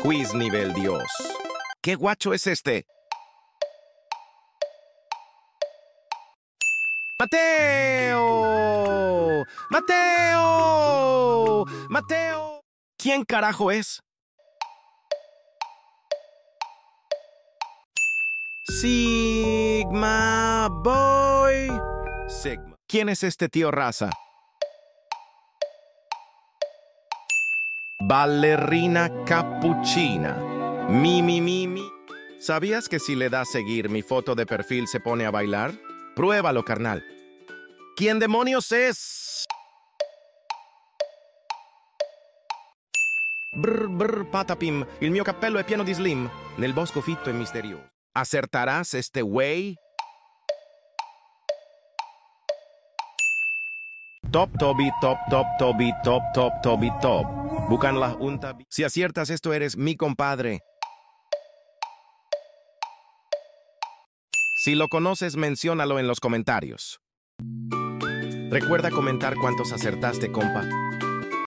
Quiz nivel Dios. ¿Qué guacho es este? ¡Mateo! ¡Mateo! ¡Mateo! ¿Quién carajo es? Sigma Boy. Sigma. ¿Quién es este tío raza? Ballerina capuchina. Mi. ¿Sabías que si le das seguir mi foto de perfil se pone a bailar? Pruébalo, carnal. ¿Quién demonios es? Brr, patapim. Il mio cappello è pieno di slim. Nel bosco fitto e misterioso. ¿Acertarás este güey? Top, Toby, top, Toby, top, Toby, top. Bucanla unta. Si aciertas esto, eres mi compadre. Si lo conoces, menciónalo en los comentarios. Recuerda comentar cuántos acertaste, compa.